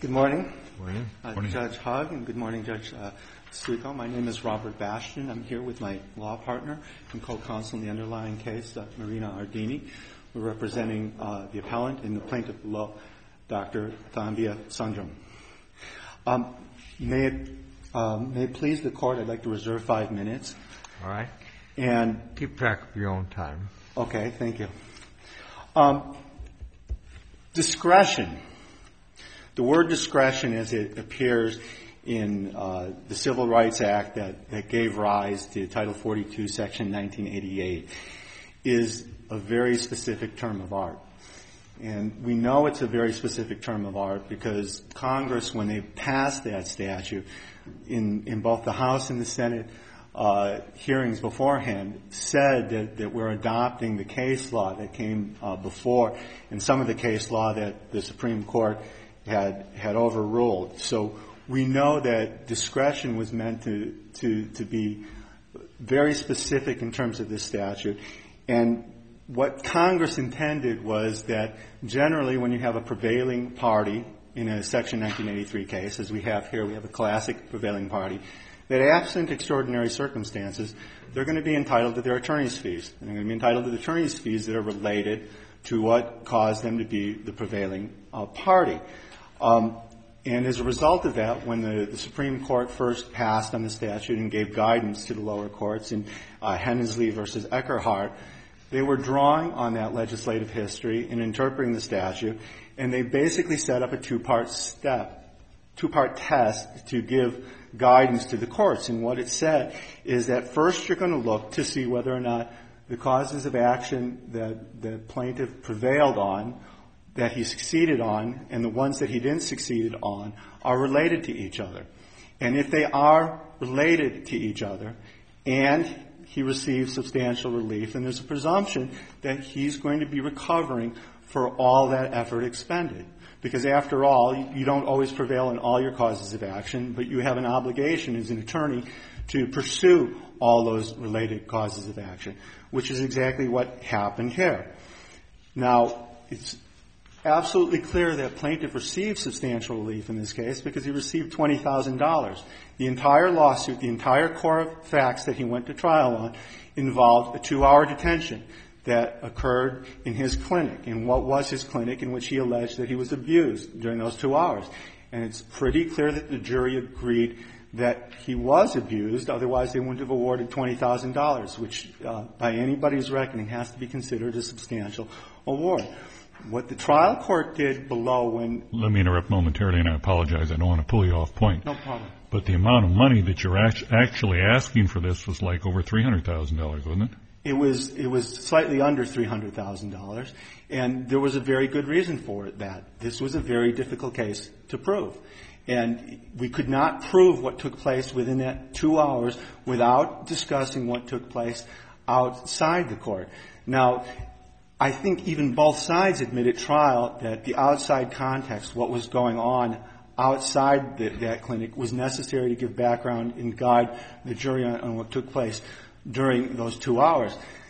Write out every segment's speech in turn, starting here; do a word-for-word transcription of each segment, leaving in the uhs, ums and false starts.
Good morning, morning. Uh, morning. Judge Hugg, and good morning, Judge uh, Suiko. My name is Robert Bastian. I'm here with my law partner and co-counsel in the underlying case, uh, Marina Ardini. We're representing uh, the appellant and the plaintiff below, Doctor Thambia Sundram. Um, may it um, may it please the court, I'd like to reserve five minutes. All right. And keep track of your own time. Okay, thank you. Um, discretion. The word discretion, as it appears in uh, the Civil Rights Act that, that gave rise to Title forty-two, Section nineteen eighty-eight, is a very specific term of art. And we know it's a very specific term of art because Congress, when they passed that statute, in, in both the House and the Senate uh, hearings beforehand, said that, that we're adopting the case law that came uh, before and some of the case law that the Supreme Court had had overruled. So we know that discretion was meant to to to be very specific in terms of this statute. And what Congress intended was that generally when you have a prevailing party in a Section nineteen eighty-three case, as we have here, we have a classic prevailing party, that absent extraordinary circumstances, they're going to be entitled to their attorney's fees. And they're going to be entitled to the attorney's fees that are related to what caused them to be the prevailing uh, party. Um, and as a result of that, when the, the Supreme Court first passed on the statute and gave guidance to the lower courts in uh, Hensley versus Eckerhart, they were drawing on that legislative history in interpreting the statute, and they basically set up a two-part step, two-part test to give guidance to the courts. And what it said is that first you're going to look to see whether or not the causes of action that the plaintiff prevailed on, that he succeeded on, and the ones that he didn't succeed on are related to each other. And if they are related to each other and he receives substantial relief, then there's a presumption that he's going to be recovering for all that effort expended. Because after all, you don't always prevail in all your causes of action, but you have an obligation as an attorney to pursue all those related causes of action, which is exactly what happened here. Now, it's absolutely clear that plaintiff received substantial relief in this case because he received twenty thousand dollars. The entire lawsuit, the entire core of facts that he went to trial on involved a two-hour detention that occurred in his clinic, in what was his clinic, in which he alleged that he was abused during those two hours. And it's pretty clear that the jury agreed that he was abused, otherwise they wouldn't have awarded twenty thousand dollars, which uh, by anybody's reckoning has to be considered a substantial award. What the trial court did below when... Let me interrupt momentarily, and I apologize. I don't want to pull you off point. No problem. But the amount of money that you're actually asking for this was like over three hundred thousand dollars, wasn't it? It was it was slightly under three hundred thousand dollars, and there was a very good reason for it, that this was a very difficult case to prove. And we could not prove what took place within that two hours without discussing what took place outside the court. Now, I think even both sides admit at trial that the outside context, what was going on outside the, that clinic, was necessary to give background and guide the jury on, on what took place during those two hours.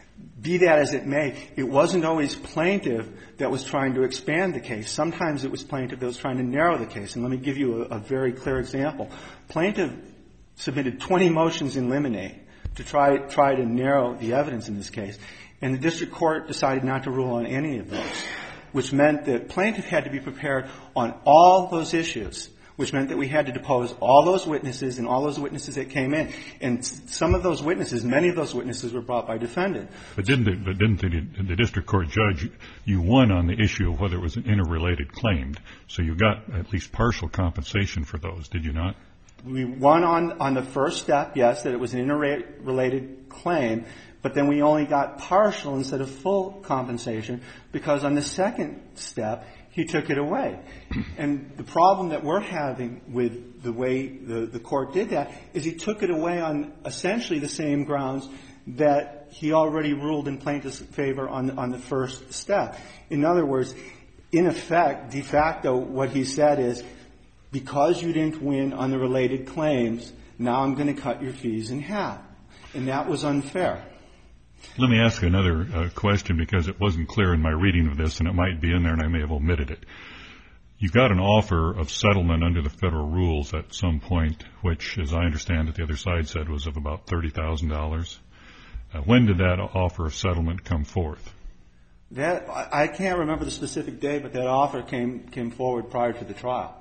Be that as it may, it wasn't always plaintiff that was trying to expand the case. Sometimes it was plaintiff that was trying to narrow the case. And let me give you a, a very clear example. Plaintiff submitted twenty motions in limine to try, try to narrow the evidence in this case. And the district court decided not to rule on any of those, which meant that plaintiff had to be prepared on all those issues, which meant that we had to depose all those witnesses and all those witnesses that came in. And some of those witnesses, many of those witnesses were brought by defendant. But didn't the, but didn't the, the district court judge, you won on the issue of whether it was an interrelated claim, so you got at least partial compensation for those, did you not? We won on, on the first step, yes, that it was an interrelated claim, but then we only got partial instead of full compensation because on the second step, he took it away. And the problem that we're having with the way the, the court did that is he took it away on essentially the same grounds that he already ruled in plaintiff's favor on, on the first step. In other words, in effect, de facto, what he said is, because you didn't win on the related claims, now I'm going to cut your fees in half. And that was unfair. Let me ask you another uh, question because it wasn't clear in my reading of this, and it might be in there and I may have omitted it. you got an offer of settlement under the federal rules at some point, which, as I understand it, the other side said was of about thirty thousand dollars. Uh, when did that offer of settlement come forth? That I can't remember the specific date, but that offer came came forward prior to the trial.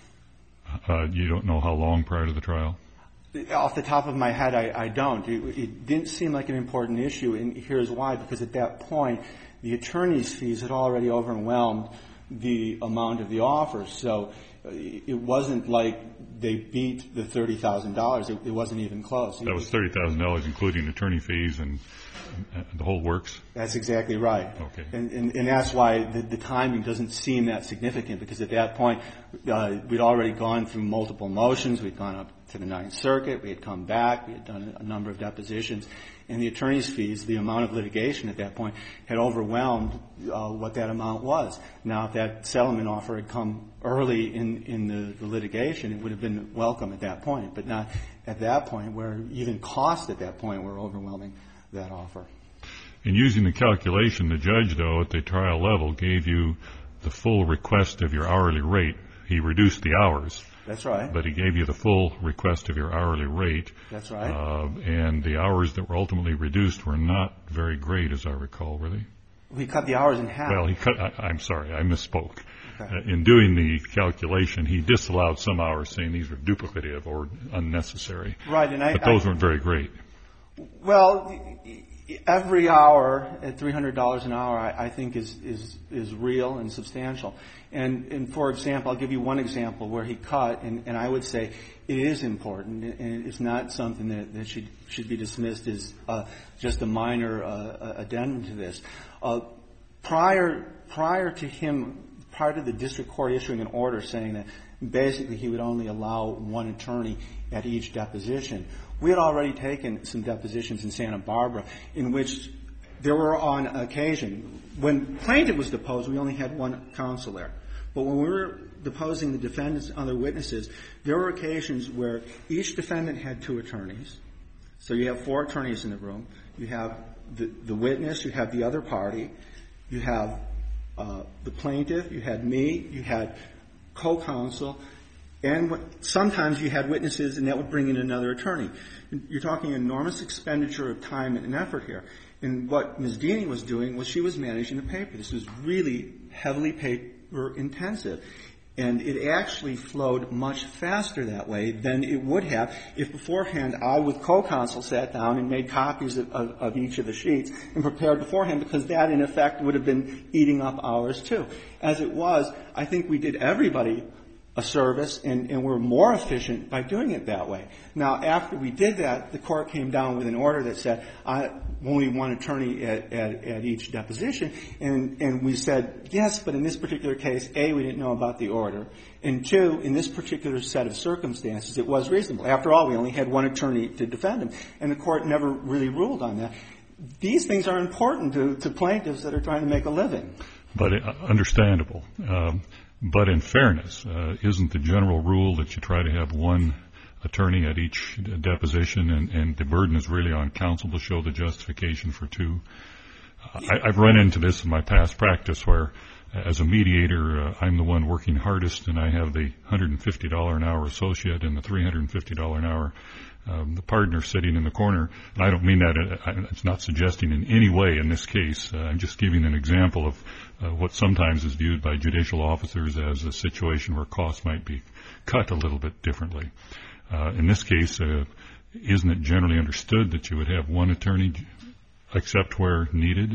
Uh, you don't know how long prior to the trial? Off the top of my head, I, I don't. It, it didn't seem like an important issue, and here's why. Because at that point, the attorney's fees had already overwhelmed the amount of the offer. So it wasn't like they beat the thirty thousand dollars. It, it wasn't even close. That was thirty thousand dollars, including attorney fees and, and the whole works? That's exactly right. Okay. And, and, and that's why the, the timing doesn't seem that significant, because at that point, uh, we'd already gone through multiple motions. We'd gone up to the Ninth Circuit. We had come back. We had done a number of depositions. And the attorney's fees, the amount of litigation at that point, had overwhelmed uh, what that amount was. Now, if that settlement offer had come early in, in the, the litigation, it would have been welcome at that point, but not at that point, where even costs at that point were overwhelming that offer. In using the calculation, the judge, though, at the trial level, gave you the full request of your hourly rate. He reduced the hours. That's right. But he gave you the full request of your hourly rate. That's right. Uh, and the hours that were ultimately reduced were not very great, as I recall, were they? We cut the hours in half. Well, he cut, I, I'm sorry, I misspoke. Okay. Uh, in doing the calculation, he disallowed some hours, saying these were duplicative or unnecessary. Right, and I... But those I, weren't very great. Well, every hour at three hundred dollars an hour, I, I think, is, is, is real and substantial. And, and for example, I'll give you one example where he cut, and, and I would say it is important, and it's not something that, that should, should be dismissed as uh, just a minor uh, addendum to this. Uh, prior, prior to him, prior to the district court issuing an order saying that basically he would only allow one attorney at each deposition, we had already taken some depositions in Santa Barbara in which there were on occasion, when plaintiff was deposed, we only had one counsel there. But when we were deposing the defendants and other witnesses, there were occasions where each defendant had two attorneys. So you have four attorneys in the room. You have the, the witness, you have the other party, you have uh, the plaintiff, you had me, you had co-counsel, and sometimes you had witnesses, and that would bring in another attorney. You're talking an enormous expenditure of time and effort here. And what Miz Deany was doing was she was managing the paper. This was really heavily paper intensive. And it actually flowed much faster that way than it would have if beforehand I, with co-counsel, sat down and made copies of, of, of each of the sheets and prepared beforehand, because that, in effect, would have been eating up hours, too. As it was, I think we did everybody a service, and, and we're more efficient by doing it that way. Now, after we did that, the court came down with an order that said I, only one attorney at, at, at each deposition, and, and we said, yes, but in this particular case, A, we didn't know about the order, and two, in this particular set of circumstances, it was reasonable. After all, we only had one attorney to defend him, and the court never really ruled on that. These things are important to, to plaintiffs that are trying to make a living. But uh, understandable. Um, But in fairness, uh, isn't the general rule that you try to have one attorney at each deposition, and, and the burden is really on counsel to show the justification for two? Uh, I, I've run into this in my past practice where, as a mediator, uh, I'm the one working hardest, and I have the one hundred fifty dollars an hour associate and the three hundred fifty dollars an hour Um, the partner sitting in the corner. And I don't mean that, uh, it's not suggesting in any way in this case. Uh, I'm just giving an example of uh, what sometimes is viewed by judicial officers as a situation where costs might be cut a little bit differently. Uh, in this case, uh, isn't it generally understood that you would have one attorney except where needed?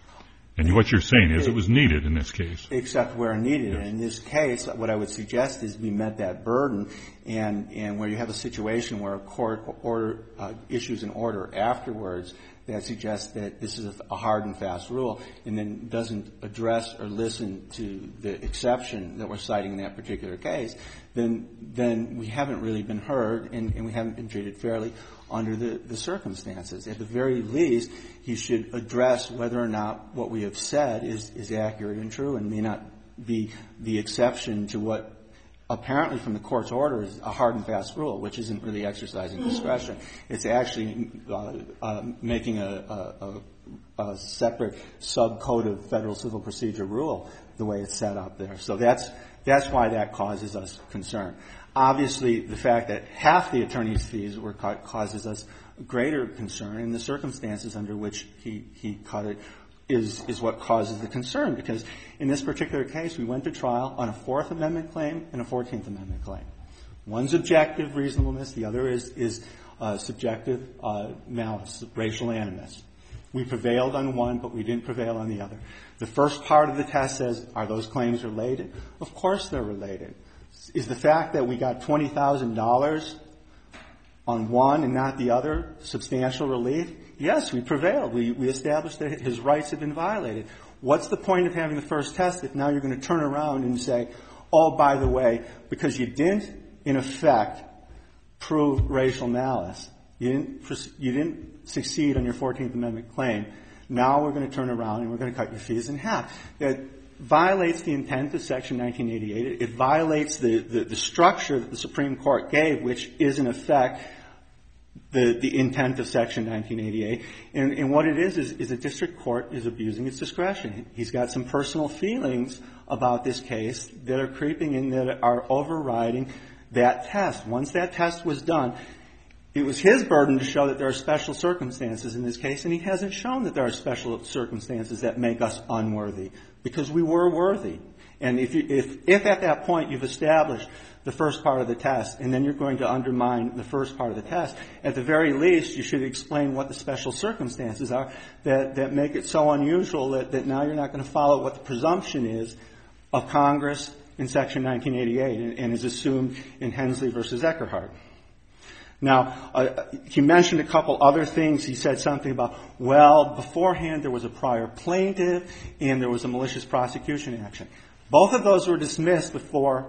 And what you're saying is it was needed in this case. Except where needed. Yes. In this case, what I would suggest is we met that burden, and, and where you have a situation where a court order, uh, issues an order afterwards that suggests that this is a hard and fast rule, and then doesn't address or listen to the exception that we're citing in that particular case, then then we haven't really been heard, and, and we haven't been treated fairly under the, the circumstances. At the very least, he should address whether or not what we have said is, is accurate and true, and may not be the exception to what apparently from the court's order is a hard and fast rule, which isn't really exercising discretion. It's actually uh, uh, making a, a, a, a separate subcode of federal civil procedure rule the way it's set up there. So that's that's why that causes us concern. Obviously, the fact that half the attorney's fees were cut causes us greater concern, and the circumstances under which he, he cut it is, is what causes the concern, because in this particular case, we went to trial on a Fourth Amendment claim and a Fourteenth Amendment claim. One's objective reasonableness, the other is, is uh, subjective uh, malice, racial animus. We prevailed on one, but we didn't prevail on the other. The first part of the test says, are those claims related? Of course they're related. Is the fact that we got twenty thousand dollars on one and not the other substantial relief? Yes, we prevailed. We, we established that his rights had been violated. What's the point of having the first test if now you're going to turn around and say, oh, by the way, because you didn't, in effect, prove racial malice, you didn't, you didn't succeed on your Fourteenth Amendment claim, now we're going to turn around and we're going to cut your fees in half. That violates the intent of Section nineteen eighty-eight. It, it violates the, the, the structure that the Supreme Court gave, which is, in effect, the, the intent of Section nineteen eighty-eight. And, and what it is, is, is a district court is abusing its discretion. He's got some personal feelings about this case that are creeping in, that are overriding that test. Once that test was done, it was his burden to show that there are special circumstances in this case, and he hasn't shown that there are special circumstances that make us unworthy, because we were worthy. And if, you, if, if at that point you've established the first part of the test, and then you're going to undermine the first part of the test, at the very least you should explain what the special circumstances are that, that make it so unusual that, that now you're not going to follow what the presumption is of Congress in Section nineteen eighty-eight and, and is assumed in Hensley versus Eckerhart. Now, uh, he mentioned a couple other things. He said something about, well, beforehand there was a prior plaintiff and there was a malicious prosecution action. Both of those were dismissed before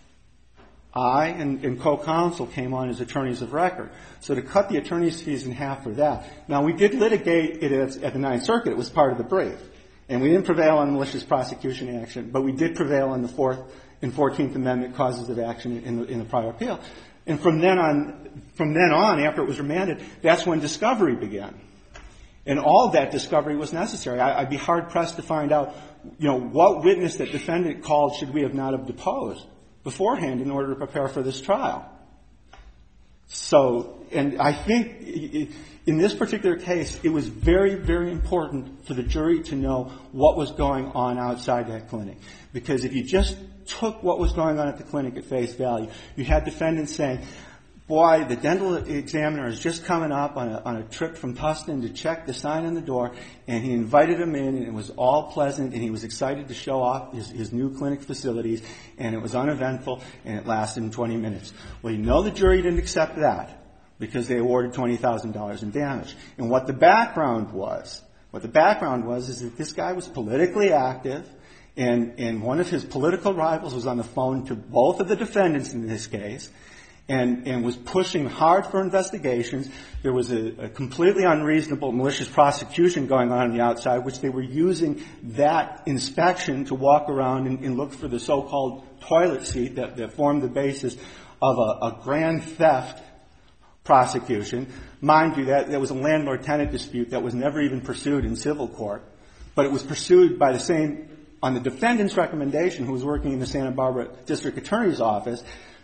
I and, and co-counsel came on as attorneys of record. So to cut the attorney's fees in half for that. Now, we did litigate it at, at the Ninth Circuit. It was part of the brief. And we didn't prevail on malicious prosecution action, but we did prevail on the Fourth and Fourteenth Amendment causes of action in the, in the prior appeal. And from then on, from then on, after it was remanded, that's when discovery began. And all of that discovery was necessary. I, I'd be hard-pressed to find out, you know, what witness that defendant called should we have not have deposed beforehand in order to prepare for this trial. So, and I think in this particular case, it was very, very important for the jury to know what was going on outside that clinic. Because if you just took what was going on at the clinic at face value, you had defendants saying, boy, the dental examiner is just coming up on a, on a trip from Tustin to check the sign on the door, and he invited him in, and it was all pleasant, and he was excited to show off his, his new clinic facilities, and it was uneventful, and it lasted twenty minutes. Well, you know the jury didn't accept that because they awarded twenty thousand dollars in damage. And what the background was, what the background was is that this guy was politically active, and, and one of his political rivals was on the phone to both of the defendants in this case, and, and was pushing hard for investigations. There was a, a completely unreasonable malicious prosecution going on on the outside, which they were using that inspection to walk around and, and look for the so-called toilet seat that, that formed the basis of a, a grand theft prosecution. Mind you, that there was a landlord-tenant dispute that was never even pursued in civil court, but it was pursued by the same, on the defendant's recommendation, who was working in the Santa Barbara District Attorney's Office,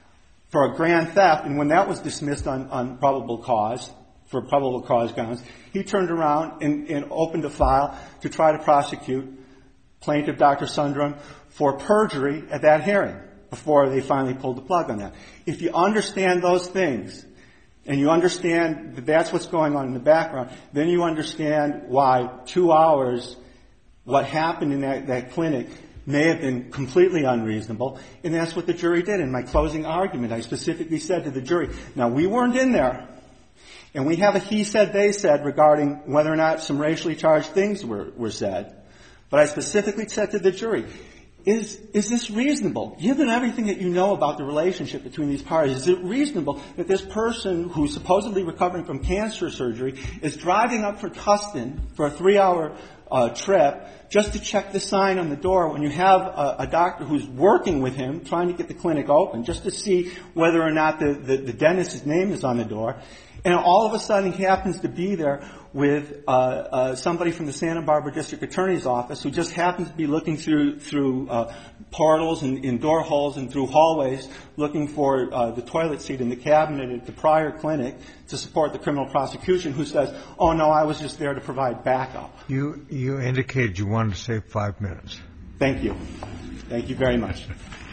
for a grand theft. And when that was dismissed on, on probable cause, for probable cause grounds, he turned around and, and opened a file to try to prosecute plaintiff Doctor Sundram for perjury at that hearing before they finally pulled the plug on that. If you understand those things, and you understand that that's what's going on in the background, then you understand why two hours, what happened in that, that clinic, may have been completely unreasonable, and that's what the jury did. In my closing argument, I specifically said to the jury, now, we weren't in there, and we have a he said, they said regarding whether or not some racially charged things were, were said, but I specifically said to the jury, is, is this reasonable? Given everything that you know about the relationship between these parties, is it reasonable that this person who's supposedly recovering from cancer surgery is driving up for Tustin for a three-hour uh, trip just to check the sign on the door when you have a, a doctor who's working with him, trying to get the clinic open, just to see whether or not the, the, the dentist's name is on the door. And all of a sudden he happens to be there with uh, uh, somebody from the Santa Barbara District Attorney's Office who just happens to be looking through through uh, portals and in door holes and through hallways looking for uh, the toilet seat in the cabinet at the prior clinic to support the criminal prosecution, who says, oh, no, I was just there to provide backup. You, you indicated you wanted to save five minutes. Thank you. Thank you very much.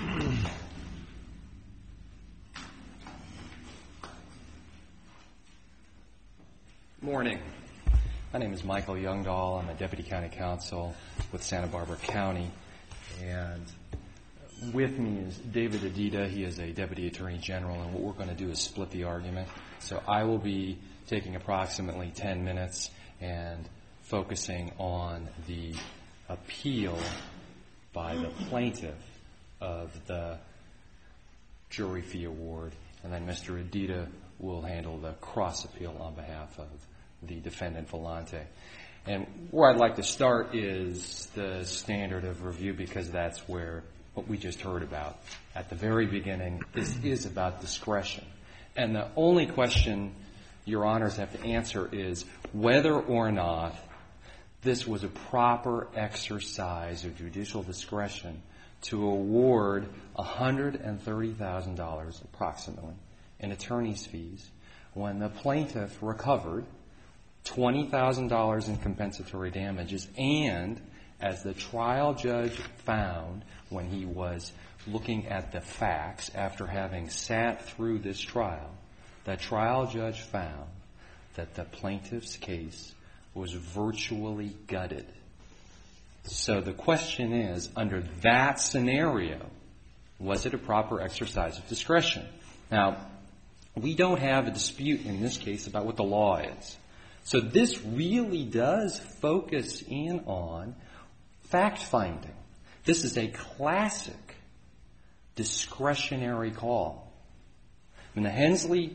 Morning. My name is Michael Youngdahl. I'm a Deputy County Counsel with Santa Barbara County. And with me is David Adida. He is a Deputy Attorney General, and what we're going to do is split the argument. So I will be taking approximately ten minutes and focusing on the appeal by the plaintiff of the jury fee award, and then Mister Adida will handle the cross appeal on behalf of the defendant Volante. And where I'd like to start is the standard of review, because that's where what we just heard about at the very beginning. This is about discretion. And the only question Your Honors have to answer is whether or not this was a proper exercise of judicial discretion to award one hundred thirty thousand dollars approximately in attorney's fees when the plaintiff recovered twenty thousand dollars in compensatory damages, and as the trial judge found when he was looking at the facts after having sat through this trial, the trial judge found that the plaintiff's case was virtually gutted. So the question is, under that scenario, was it a proper exercise of discretion? Now, we don't have a dispute in this case about what the law is. So this really does focus in on fact-finding. This is a classic discretionary call. In the Hensley,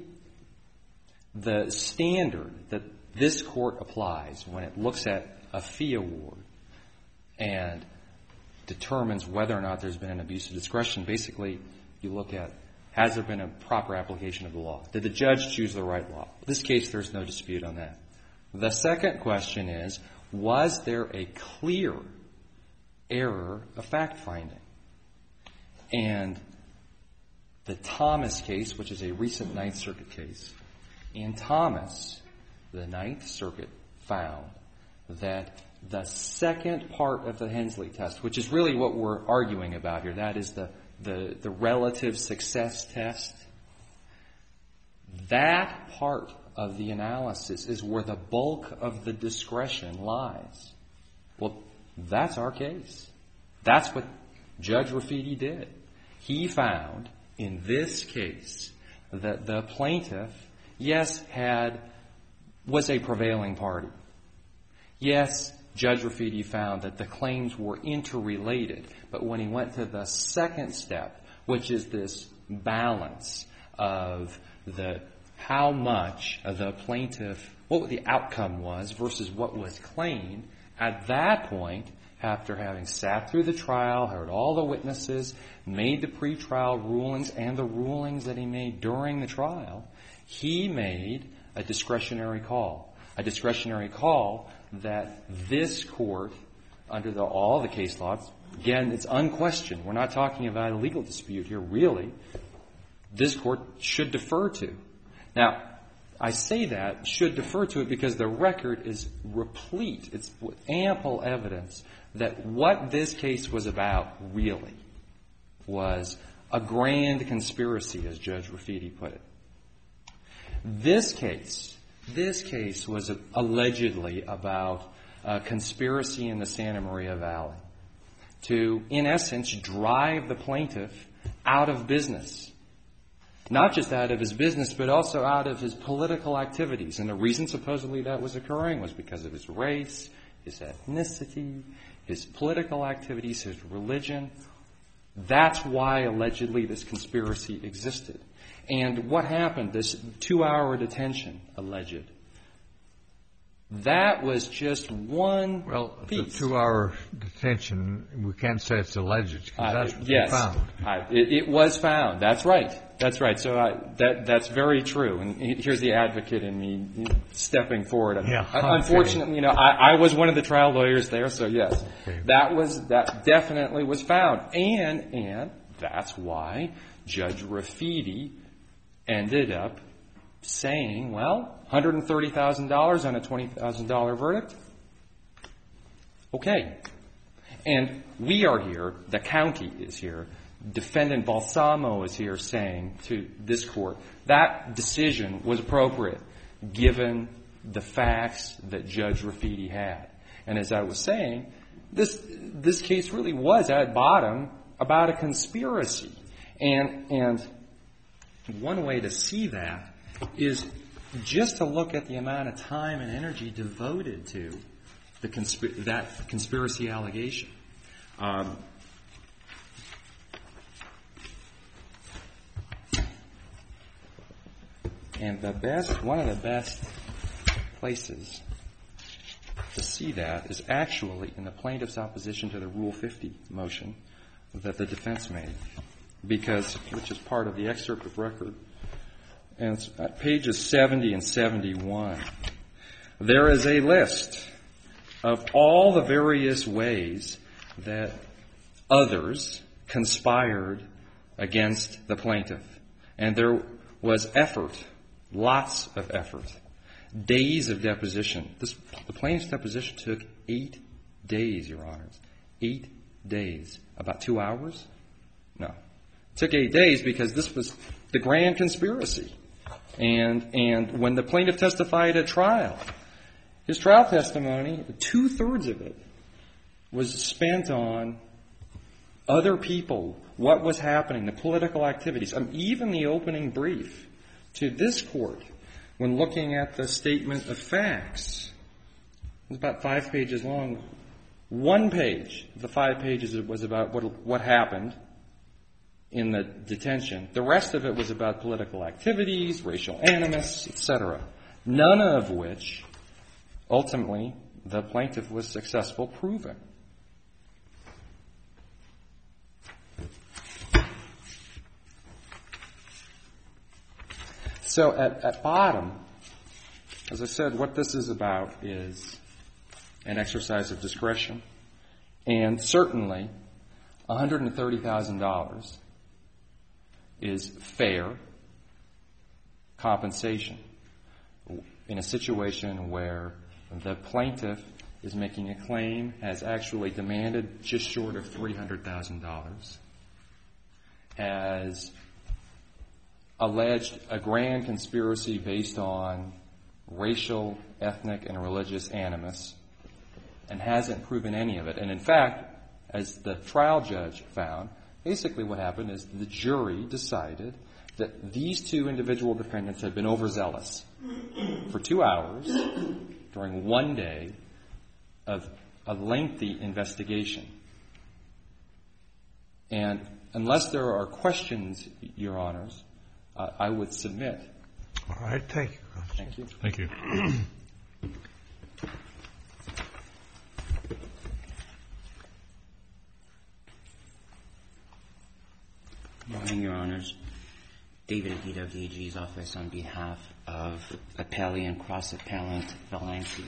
the standard that this court applies when it looks at a fee award and determines whether or not there's been an abuse of discretion, basically you look at, has there been a proper application of the law? Did the judge choose the right law? In this case, there's no dispute on that. The second question is, was there a clear error of fact-finding? And the Thomas case, which is a recent Ninth Circuit case, in Thomas, the Ninth Circuit found that the second part of the Hensley test, which is really what we're arguing about here, that is the, the, the relative success test, that part of the analysis is where the bulk of the discretion lies. Well, that's our case. That's what Judge Rafiti did. He found in this case that the plaintiff, yes, had, was a prevailing party. Yes, Judge Rafiti found that the claims were interrelated, but when he went to the second step, which is this balance of the how much the plaintiff, what the outcome was versus what was claimed, at that point, after having sat through the trial, heard all the witnesses, made the pretrial rulings and the rulings that he made during the trial, he made a discretionary call. A discretionary call that this court, under the, all the case laws, again, it's unquestioned. We're not talking about a legal dispute here, really. This court should defer to. Now, I say that, should defer to it, because the record is replete. It's with ample evidence that what this case was about, really, was a grand conspiracy, as Judge Rafiti put it. This case, this case was allegedly about a conspiracy in the Santa Maria Valley to, in essence, drive the plaintiff out of business. Not just out of his business, but also out of his political activities. And the reason supposedly that was occurring was because of his race, his ethnicity, his political activities, his religion. That's why, allegedly, this conspiracy existed. And what happened, this two-hour detention, alleged, That was just one Well, piece. the two-hour detention, we can't say it's alleged, because Uh, that's what yes, they found. I, it, it was found. That's right. That's right. So I, that that's very true. And here's the advocate in me stepping forward. Yeah, okay. Unfortunately, you know, I, I was one of the trial lawyers there, so yes, Okay. that was that definitely was found, and and that's why Judge Rafiti ended up saying, well, one hundred thirty thousand dollars on a twenty thousand dollars verdict. Okay. And we are here, the county is here, Defendant Balsamo is here saying to this court, that decision was appropriate given the facts that Judge Rafiti had. And as I was saying, this this case really was at bottom about a conspiracy. And and one way to see that is just to look at the amount of time and energy devoted to the consp- that conspiracy allegation. Um, and the best, one of the best places to see that is actually in the plaintiff's opposition to the Rule fifty motion that the defense made, because, which is part of the excerpt of record, and it's at pages seventy and seventy-one. There is a list of all the various ways that others conspired against the plaintiff. And there was effort, lots of effort, days of deposition. This, the plaintiff's deposition took eight days, Your Honors. Eight days. About two hours? No. It took eight days because this was the grand conspiracy. And and when the plaintiff testified at trial, his trial testimony, two-thirds of it was spent on other people, what was happening, the political activities. Um, even the opening brief to this court, when looking at the statement of facts, it was about five pages long. One page of the five pages was about what what happened in the detention. The rest of it was about political activities, racial animus, et cetera. None of which, ultimately, the plaintiff was successful proving. So at, at bottom, as I said, what this is about is an exercise of discretion, and certainly one hundred thirty thousand dollars is fair compensation in a situation where the plaintiff is making a claim, has actually demanded just short of three hundred thousand dollars, has alleged a grand conspiracy based on racial, ethnic, and religious animus, and hasn't proven any of it. And in fact, as the trial judge found, basically what happened is the jury decided that these two individual defendants had been overzealous for two hours during one day of a lengthy investigation. And unless there are questions, Your Honors, uh, I would submit. All right. Thank you. Thank you. Thank you. Good morning, Your Honors. David Aguido of the A G's office on behalf of appellee and cross-appellant Valenci.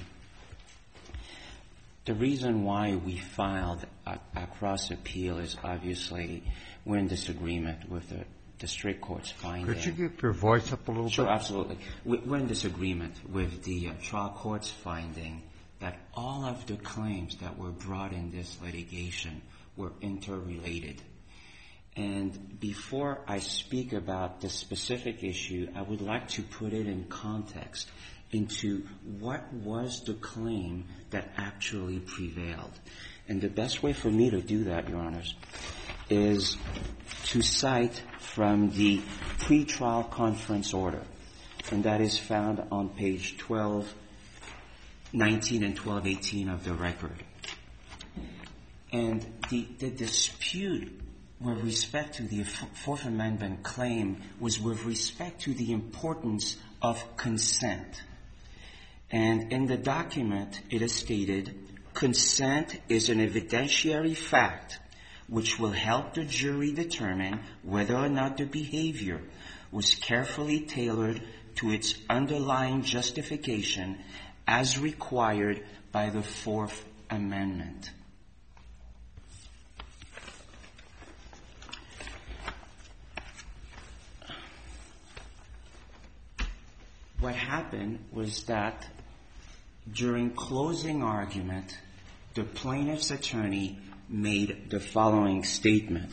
The reason why we filed a, a cross-appeal is obviously we're in disagreement with the district court's finding. Could you keep your voice up a little Sure, bit? absolutely. We- We're in disagreement with the uh, trial court's finding that all of the claims that were brought in this litigation were interrelated. And before I speak about the specific issue, I would like to put it in context into what was the claim that actually prevailed. And the best way for me to do that, Your Honors, is to cite from the pretrial conference order, and that is found on page twelve nineteen and twelve eighteen of the record. And the, the dispute with respect to the Fourth Amendment claim was with respect to the importance of consent. And in the document, it is stated, consent is an evidentiary fact which will help the jury determine whether or not the behavior was carefully tailored to its underlying justification as required by the Fourth Amendment. What happened was that during closing argument, the plaintiff's attorney made the following statement.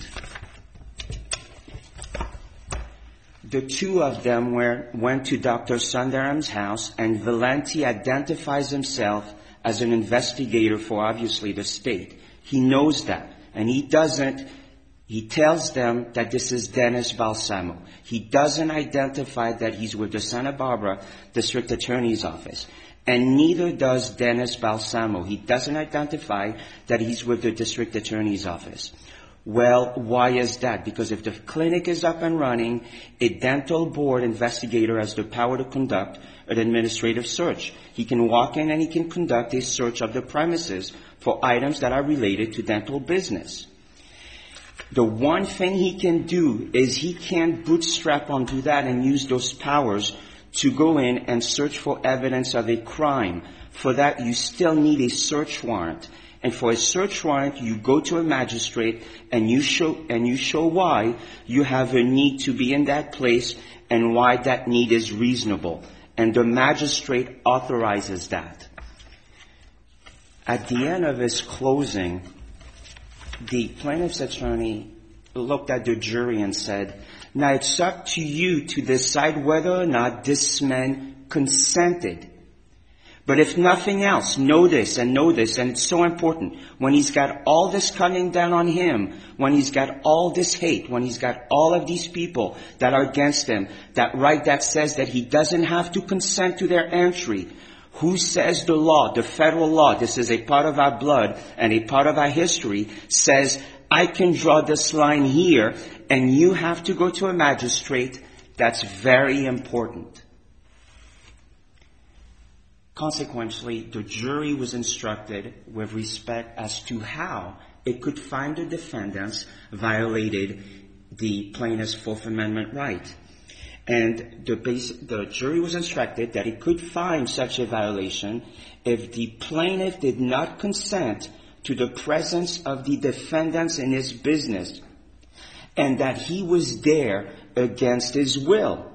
The two of them were, went to Doctor Sundaram's house, and Valenti identifies himself as an investigator for obviously the state. He knows that, and he doesn't, he tells them that this is Dennis Balsamo. He doesn't identify that he's with the Santa Barbara District Attorney's Office. And neither does Dennis Balsamo. He doesn't identify that he's with the District Attorney's Office. Well, why is that? Because if the clinic is up and running, a dental board investigator has the power to conduct an administrative search. He can walk in and he can conduct a search of the premises for items that are related to dental business. The one thing he can do is he can't bootstrap onto that and use those powers to go in and search for evidence of a crime. For that, you still need a search warrant. And for a search warrant, you go to a magistrate and you show, and you show why you have a need to be in that place and why that need is reasonable. And the magistrate authorizes that. At the end of his closing, the plaintiff's attorney looked at the jury and said, now it's up to you to decide whether or not this man consented. But if nothing else, know this and know this, and it's so important. When he's got all this coming down on him, when he's got all this hate, when he's got all of these people that are against him, that right that says that he doesn't have to consent to their entry, who says the law, the federal law, this is a part of our blood and a part of our history, says I can draw this line here and you have to go to a magistrate? That's very important. Consequently, the jury was instructed with respect as to how it could find the defendants violated the plaintiff's Fourth Amendment right. And the, base, the jury was instructed that it could find such a violation if the plaintiff did not consent to the presence of the defendants in his business and that he was there against his will.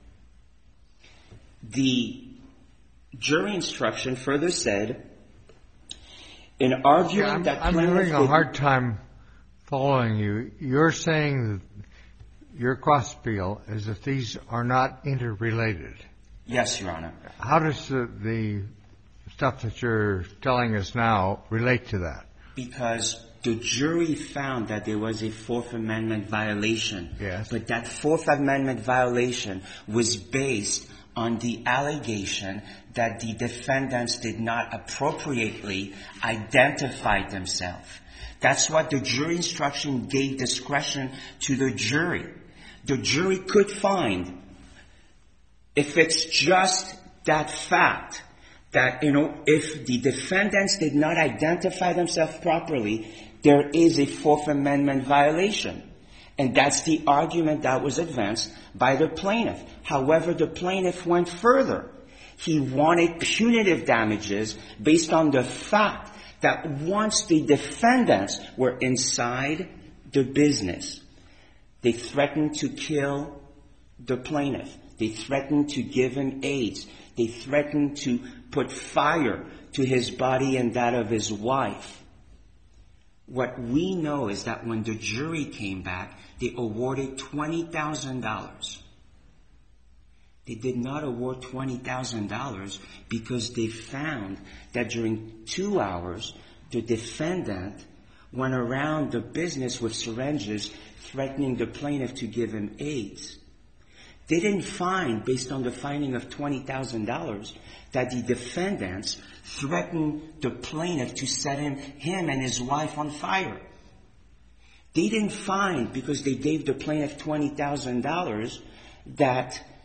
The jury instruction further said, in arguing yeah, I'm, that I'm plaintiff having a did, hard time following you. You're saying that your cross appeal is that these are not interrelated. Yes, Your Honor. How does the, the stuff that you're telling us now relate to that? Because the jury found that there was a Fourth Amendment violation. Yes. But that Fourth Amendment violation was based on the allegation that the defendants did not appropriately identify themselves. That's what the jury instruction gave discretion to the jury. The jury could find, if it's just that fact, that, you know, if the defendants did not identify themselves properly, there is a Fourth Amendment violation. And that's the argument that was advanced by the plaintiff. However, the plaintiff went further. He wanted punitive damages based on the fact that once the defendants were inside the business, they threatened to kill the plaintiff. They threatened to give him AIDS. They threatened to put fire to his body and that of his wife. What we know is that when the jury came back, they awarded twenty thousand dollars. They did not award twenty thousand dollars because they found that during two hours, the defendant went around the business with syringes threatening the plaintiff to give him AIDS. They didn't find, based on the finding of twenty thousand dollars, that the defendants threatened the plaintiff to set him, him and his wife on fire. They didn't find, because they gave the plaintiff twenty thousand dollars, that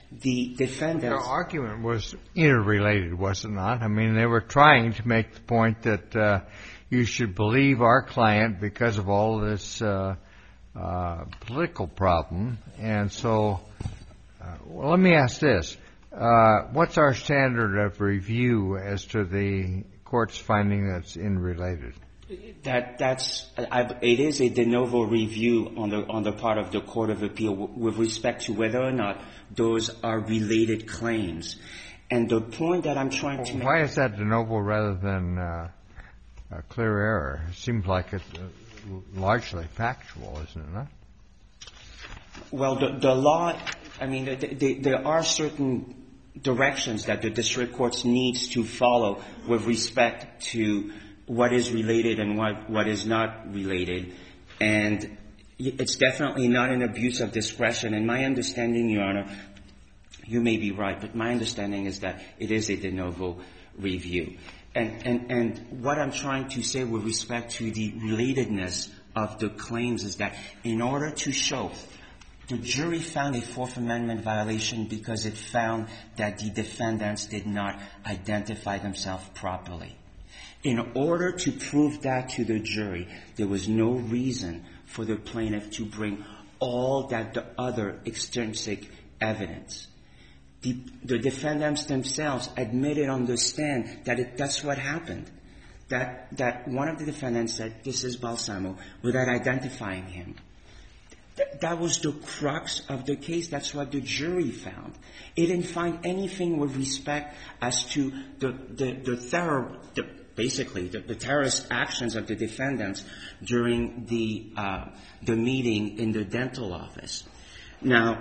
The defendants... Their argument was interrelated, was it not? I mean, they were trying to make the point that uh, you should believe our client because of all this uh, uh, political problem. And so, uh, well, let me ask this. Uh, what's our standard of review as to the court's finding that's interrelated? That that's I, it is a de novo review on the on the part of the Court of Appeal w- with respect to whether or not those are related claims. And the point that I'm trying to well, make... Why is that de novo rather than uh, a clear error? It seems like it's uh, largely factual, isn't it not? Well, the, the law, I mean, the, the, there are certain directions that the district courts needs to follow with respect to what is related and what, what is not related. And it's definitely not an abuse of discretion. And my understanding, Your Honor, you may be right, but my understanding is that it is a de novo review. And, and, and what I'm trying to say with respect to the relatedness of the claims is that in order to show the jury found a Fourth Amendment violation because it found that the defendants did not identify themselves properly. In order to prove that to the jury, there was no reason for the plaintiff to bring all that the other extrinsic evidence. The, the defendants themselves admitted on the stand that it, that's what happened. That, that one of the defendants said, this is Balsamo, without identifying him. Th- that was the crux of the case. That's what the jury found. It didn't find anything with respect as to the, the, the thorough, the, basically, the, the terrorist actions of the defendants during the, uh, the meeting in the dental office. Now,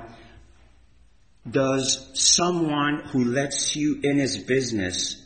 does someone who lets you in his business,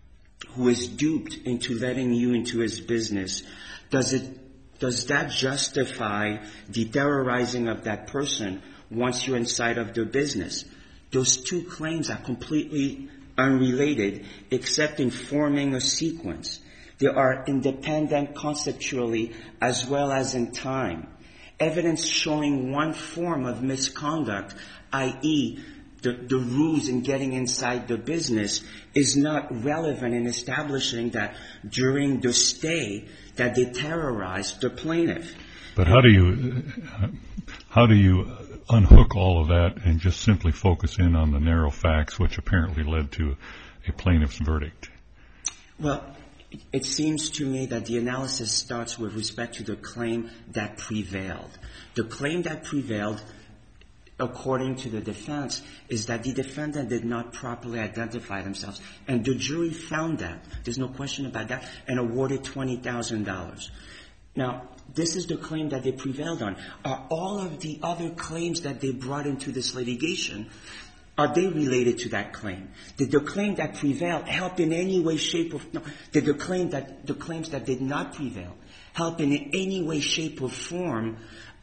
who is duped into letting you into his business, does it, does that justify the terrorizing of that person once you're inside of the business? Those two claims are completely unrelated, except in forming a sequence. They are independent conceptually as well as in time. Evidence showing one form of misconduct, that is, the, the ruse in getting inside the business, is not relevant in establishing that during the stay that they terrorized the plaintiff. But how do you how do you unhook all of that and just simply focus in on the narrow facts which apparently led to a plaintiff's verdict? Well, it seems to me that the analysis starts with respect to the claim that prevailed. The claim that prevailed, according to the defense, is that the defendant did not properly identify themselves. And the jury found that. There's no question about that, and awarded twenty thousand dollars. Now, this is the claim that they prevailed on. Are all of the other claims that they brought into this litigation, are they related to that claim? Did the claim that prevailed help in any way, shape, or no? Did the claim that the claims that did not prevail help in any way, shape, or form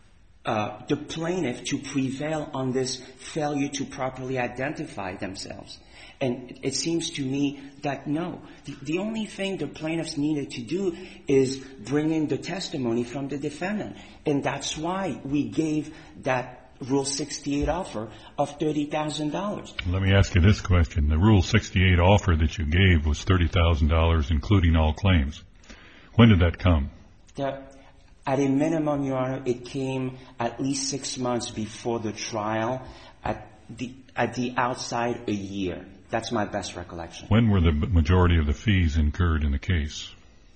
uh, the plaintiff to prevail on this failure to properly identify themselves? And it seems to me that no. The, the only thing the plaintiffs needed to do is bring in the testimony from the defendant. And that's why we gave that Rule sixty-eight offer of thirty thousand dollars. Let me ask you this question. The Rule sixty-eight offer that you gave was thirty thousand dollars, including all claims. When did that come? The, at a minimum, Your Honor, it came at least six months before the trial, at the, at the outside a year. That's my best recollection. When were the majority of the fees incurred in the case?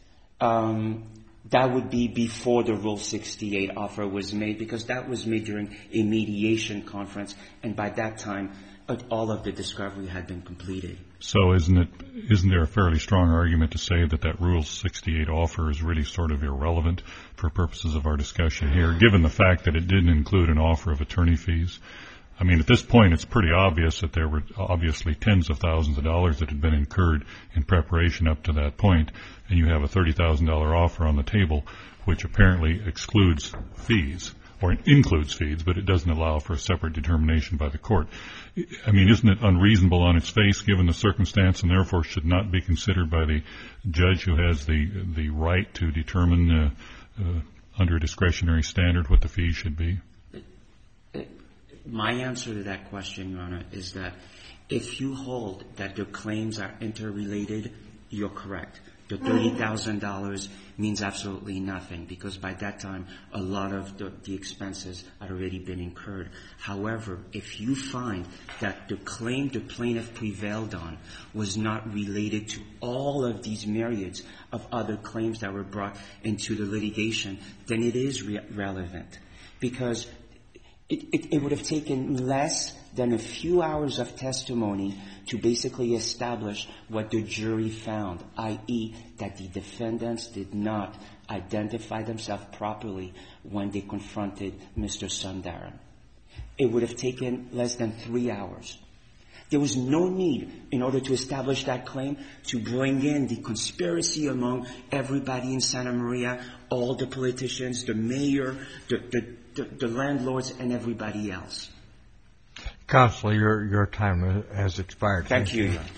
Um, that would be before the Rule sixty-eight offer was made, because that was made during a mediation conference, and by that time, all of the discovery had been completed. So isn't it, isn't there a fairly strong argument to say that that Rule sixty-eight offer is really sort of irrelevant for purposes of our discussion here, given the fact that it didn't include an offer of attorney fees? I mean, at this point, it's pretty obvious that there were obviously tens of thousands of dollars that had been incurred in preparation up to that point, and you have a thirty thousand dollars offer on the table, which apparently excludes fees, or includes fees, but it doesn't allow for a separate determination by the court. I mean, isn't it unreasonable on its face, given the circumstance, and therefore should not be considered by the judge who has the the right to determine uh, uh, under a discretionary standard what the fees should be? my answer to that question, Your Honor, is that if you hold that the claims are interrelated, you're correct. The thirty thousand dollars means absolutely nothing because by that time a lot of the, the expenses had already been incurred. However, if you find that the claim the plaintiff prevailed on was not related to all of these myriads of other claims that were brought into the litigation, then it is re- relevant because it, it, it would have taken less than a few hours of testimony to basically establish what the jury found, that is that the defendants did not identify themselves properly when they confronted Mister Sundaram. It would have taken less than three hours. There was no need, in order to establish that claim, to bring in the conspiracy among everybody in Santa Maria, all the politicians, the mayor, the, the, the, the landlords, and everybody else. Counselor, your your time has expired. Thank, Thank you. you.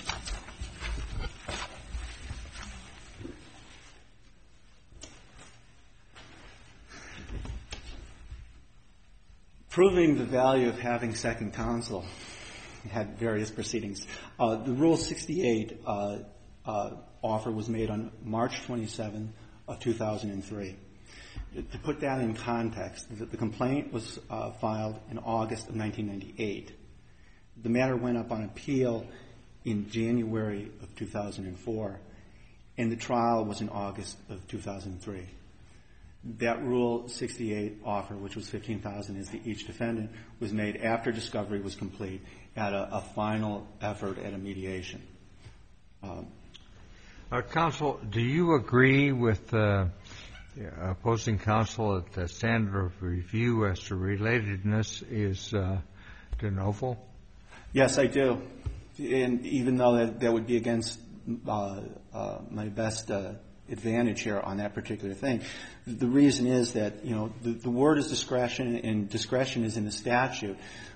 Proving the value of having second counsel had various proceedings. Uh, the Rule sixty-eight uh, uh, offer was made on March twenty-seventh of two thousand three. To put that in context, the, the complaint was uh, filed in August of nineteen ninety-eight. The matter went up on appeal in January of two thousand four, and the trial was in August of two thousand three. That Rule sixty-eight offer, which was fifteen thousand dollars as to each defendant, was made after discovery was complete at a, a final effort at a mediation. Um, uh, counsel, do you agree with uh, the opposing counsel that the standard of review as to relatedness is uh, de novo? Yes, I do. And even though that, that would be against uh, uh, my best uh, advantage here on that particular thing, the reason is that, you know, the, the word is discretion, and discretion is in the statute.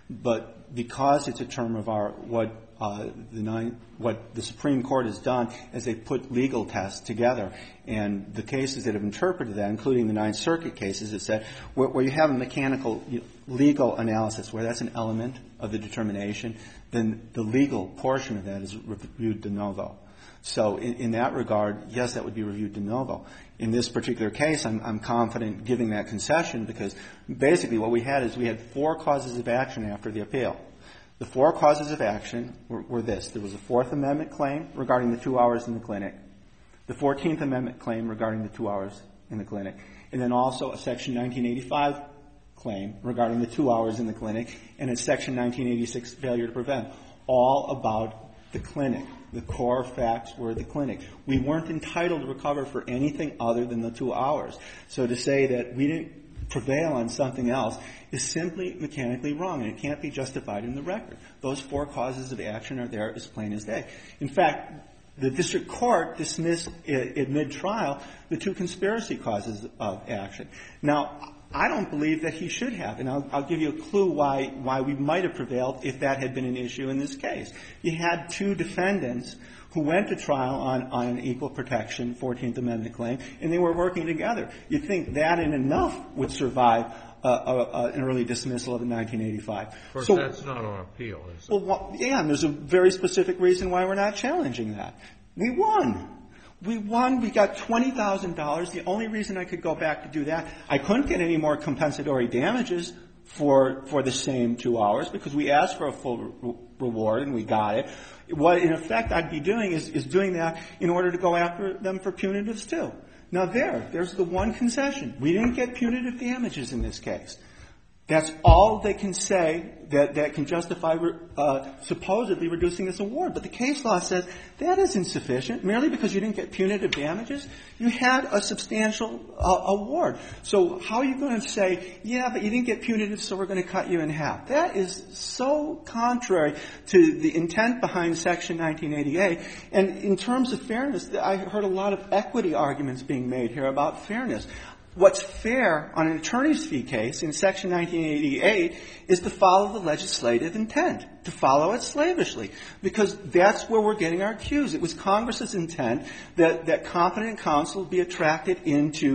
But because it's a term of art, what uh, the nine, what the Supreme Court has done is they put legal tests together, and the cases that have interpreted that, including the Ninth Circuit cases, have said where, where you have a mechanical you know, legal analysis, where that's an element of the determination, then the legal portion of that is reviewed de novo. So in, in that regard, yes, that would be reviewed de novo. In this particular case, I'm, I'm confident giving that concession because basically what we had is we had four causes of action after the appeal. The four causes of action were, were this. There was a Fourth Amendment claim regarding the two hours in the clinic, the Fourteenth Amendment claim regarding the two hours in the clinic, and then also a Section nineteen eighty-five claim regarding the two hours in the clinic, and a Section nineteen eighty-six failure to prevent, all about the clinic. The core facts were the clinic. We weren't entitled to recover for anything other than the two hours. So to say that we didn't prevail on something else is simply mechanically wrong, and it can't be justified in the record. Those four causes of action are there as plain as day. In fact, the district court dismissed at mid-trial the two conspiracy causes of action. Now, I don't believe that he should have, and I'll, I'll give you a clue why why we might have prevailed if that had been an issue in this case. You had two defendants who went to trial on, on an equal protection Fourteenth Amendment claim, and they were working together. You'd think that in enough would survive uh, uh, an early dismissal of the nineteen eighty-five. Of course, so, that's not on appeal, is it? Well, well, yeah, and there's a very specific reason why we're not challenging that. We won. We won. We got twenty thousand dollars. The only reason I could go back to do that, I couldn't get any more compensatory damages for for the same two hours because we asked for a full re- reward and we got it. What, in effect, I'd be doing is, is doing that in order to go after them for punitives, too. Now, there, there's the one concession. We didn't get punitive damages in this case. That's all they can say that, that can justify uh, supposedly reducing this award. But the case law says that is insufficient. Merely because you didn't get punitive damages, you had a substantial uh, award. So how are you going to say, yeah, but you didn't get punitive, so we're going to cut you in half? That is so contrary to the intent behind Section nineteen eighty-eight. And in terms of fairness, I heard a lot of equity arguments being made here about fairness. What's fair on an attorney's fee case in Section nineteen eighty-eight is to follow the legislative intent, to follow it slavishly, because that's where we're getting our cues. It was Congress's intent that, that competent counsel be attracted into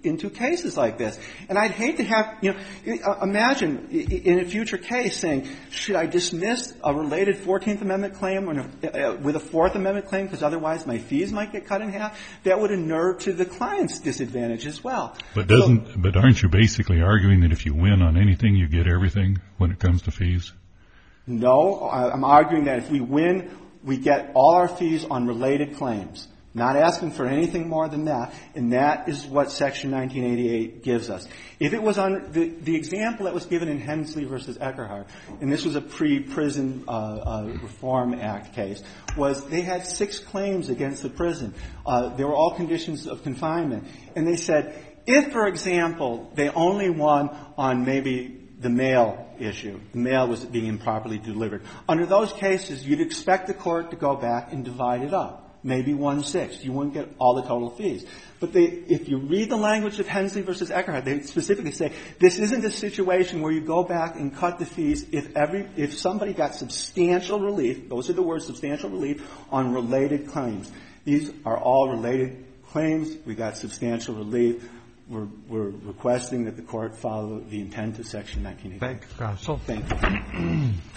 into cases like this. And I'd hate to have, you know, imagine in a future case saying, should I dismiss a related fourteenth Amendment claim with a Fourth Amendment claim because otherwise my fees might get cut in half? That would inure to the client's disadvantage as well. But doesn't, so, but aren't you basically arguing that if you win on anything, you get everything when it comes to fees? No, I'm arguing that if we win, we get all our fees on related claims. Not asking for anything more than that, and that is what Section nineteen eighty-eight gives us. If it was on the, the example that was given in Hensley versus Eckerhart, and this was a pre-prison uh, uh, Reform Act case, was they had six claims against the prison. Uh, they were all conditions of confinement, and they said, if, for example, they only won on maybe the mail issue, the mail was being improperly delivered. Under those cases, you'd expect the court to go back and divide it up. Maybe one-sixth. You wouldn't get all the total fees. But they, if you read the language of Hensley versus Eckerhart, they specifically say this isn't a situation where you go back and cut the fees if every, if somebody got substantial relief, those are the words, substantial relief, on related claims. These are all related claims. We got substantial relief. We're, we're requesting that the court follow the intent of Section nineteen eighty. Thank you, counsel. Thank you.